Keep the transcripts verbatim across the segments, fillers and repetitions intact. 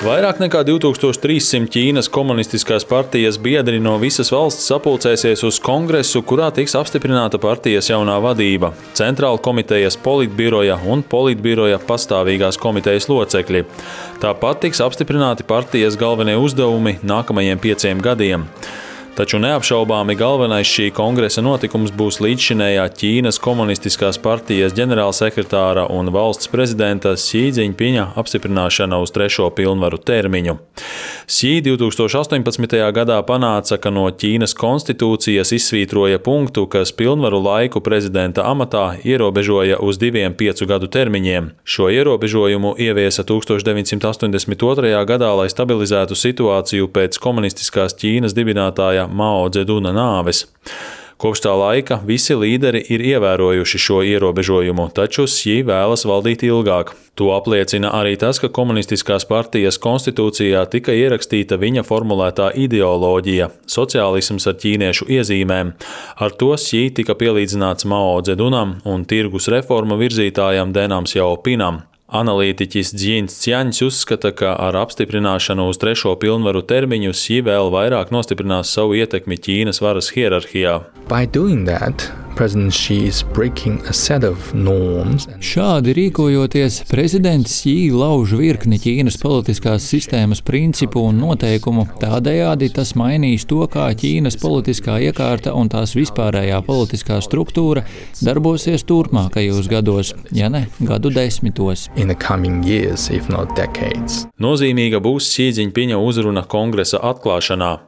Vairāk nekā divi tūkstoši trīssimti Ķīnas komunistiskās partijas biedri no visas valsts sapulcēsies uz kongresu, kurā tiks apstiprināta partijas jaunā vadība, centrāla komitejas politbiroja un politbiroja pastāvīgās komitejas locekļi. Tāpat tiks apstiprināti partijas galvenie uzdevumi nākamajiem pieciem gadiem. Taču neapšaubāmi galvenais šī kongresa notikums būs līdzšinējā Ķīnas komunistiskās partijas ģenerālsekretāra un valsts prezidenta Sī Dziņpiņa apstiprināšana uz trešo pilnvaru termiņu. Sī divi tūkstoši astoņpadsmitajā gadā panāca, ka no Ķīnas konstitūcijas izsvītroja punktu, kas pilnvaru laiku prezidenta amatā ierobežoja uz diviem piecu gadu termiņiem. Šo ierobežojumu ieviesa tūkstoš deviņsimt astoņdesmit otrajā gadā, lai stabilizētu situāciju pēc komunistiskās Ķīnas dibinātāja Mao Dzeduna nāves. Kopš tā laika visi līderi ir ievērojuši šo ierobežojumu, taču Sī vēlas valdīt ilgāk. To apliecina arī tas, ka komunistiskās partijas konstitūcijā tika ierakstīta viņa formulētā ideoloģija – sociālisms ar ķīniešu iezīmēm. Ar to Sī tika pielīdzināts Mao Dzedunam un tirgus reformu virzītājam Denam Sjaopinam. Analītiķis Dzjins Ciaņs uzskata, ka ar apstiprināšanu uz trešo pilnvaru termiņu Sī vēl vairāk nostiprinās savu ietekmi Ķīnas varas hierarhijā. By doing that, President Xi is breaking a set of norms. Šādi rīkojoties, prezidents Sī lauž virkni Ķīnas politiskās sistēmas principu un noteikumu, tādējādi tas mainīs to, kā Ķīnas politiskā iekārta un tās vispārējā politiskā struktūra darbosies turpmākajos gados, ja ne gadu desmitos. In the coming years, if not decades. Nozīmīga būs Sī Dziņpiņa uzruna kongresa atklāšanā.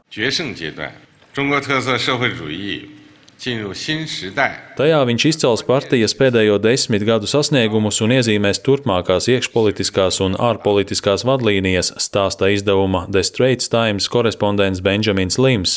Tajā viņš izcels partijas pēdējo desmit gadu sasniegumus un iezīmēs turpmākās iekšpolitiskās un ārpolitiskās vadlīnijas, stāsta izdevuma The Straits Times korespondents Benjamins Lims.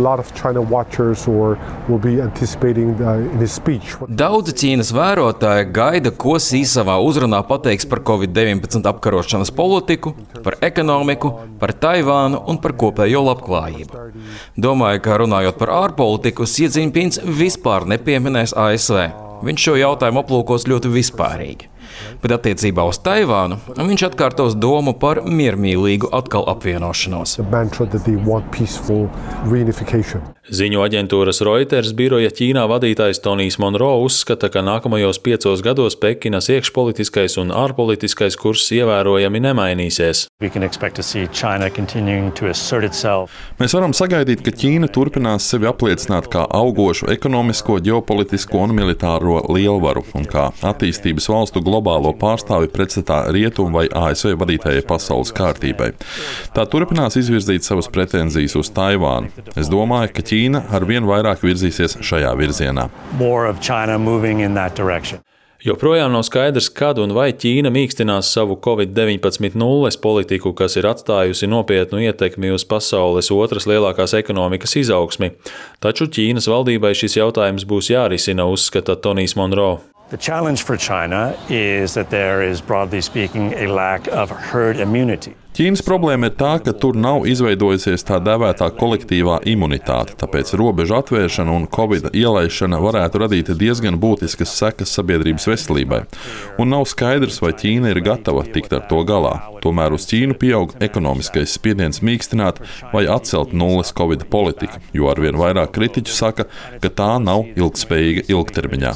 Daudzi Ķīnas vērotāji gaida, ko Sī savā uzrunā pateiks par covid deviņpadsmit apkarošanas politiku, par ekonomiku, par Taivānu un par kopējo labklājību. Domāju, ka runājot par ārpolitiku, Sī Dziņpins vispār nepieminēs A S V. Viņš šo jautājumu aplūkos ļoti vispārīgi. Bet attiecībā uz Taivānu viņš atkārtos domu par miermīlīgu atkal apvienošanos. Ziņu aģentūras Reuters biroja Ķīnā vadītājs Tonijs Monro uzskata, ka nākamajos piecos gados Pekinas iekšpolitiskais un ārpolitiskais kurs ievērojami nemainīsies. Mēs varam sagaidīt, ka Ķīna turpinās sevi apliecināt kā augošu ekonomisko, ģeopolitisko un militāro lielvaru un kā attīstības valstu globālo pārstāvi pretstatā Rietumu vai A S V vadītājai pasaules kārtībai. Tā turpinās izvirzīt savas pretenzijas uz Taivānu. Es domāju, ka Ķīna ar vien vairāk virzīsies šajā virzienā. Joprojām nav skaidrs, kad un vai Ķīna mīkstinās savu covid deviņpadsmit nulles politiku, kas ir atstājusi nopietnu ietekmi uz pasaules otras lielākās ekonomikas izaugsmi. Taču Ķīnas valdībai šis jautājums būs jārisina, uzskata Tonijs Monro. The challenge for China is that there is, broadly speaking, a lack of herd immunity. Ķīnas problēma ir tā, ka tur nav izveidojusies tā dēvētā kolektīvā imunitāte, tāpēc robežu atvēršana un Covid ielaišana varētu radīt diezgan būtiskas sekas sabiedrības veselībai. Un nav skaidrs, vai Ķīna ir gatava tikt ar to galā. Tomēr uz Ķīnu pieaug ekonomiskais spiediens mīkstināt vai atcelt nulles Covid politiku, jo arvien vairāk kritiķu saka, ka tā nav ilgtspējīga ilgtermiņā.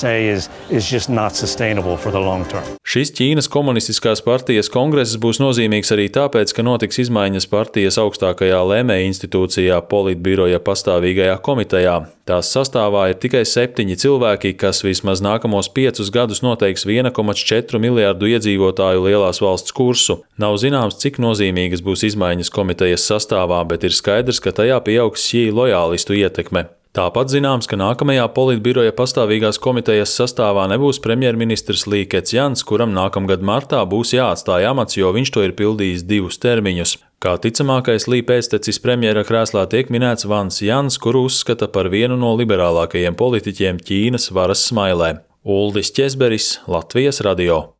Šis Ķīnas komunistiskās partijas kongress būs nozīmīgs arī tāpēc, ka notiks izmaiņas partijas augstākajā lēmēja institūcijā politbiroja pastāvīgajā komitejā. Tās sastāvā ir tikai septiņi cilvēki, kas vismaz nākamos piecus gadus noteiks viena komats četri miljārdu iedzīvotāju lielās valsts kursu. Nav zināms, cik nozīmīgas būs izmaiņas komitejas sastāvā, bet ir skaidrs, ka tajā pieaugs Sī lojālistu ietekme. Tāpat zināms, ka nākamajā politbiroja pastāvīgās komitejas sastāvā nebūs premjerministrs Lī Kecjans, kuram nākamgad martā būs jāatstāj amats, jo viņš to ir pildījis divus termiņus. Kā ticamākais Lī pēctecis premjera krēslā tiek minēts Vans Jans, kuru uzskata par vienu no liberālākajiem politiķiem Ķīnas varas smailē. Uldis Ķesberis, Latvijas radio.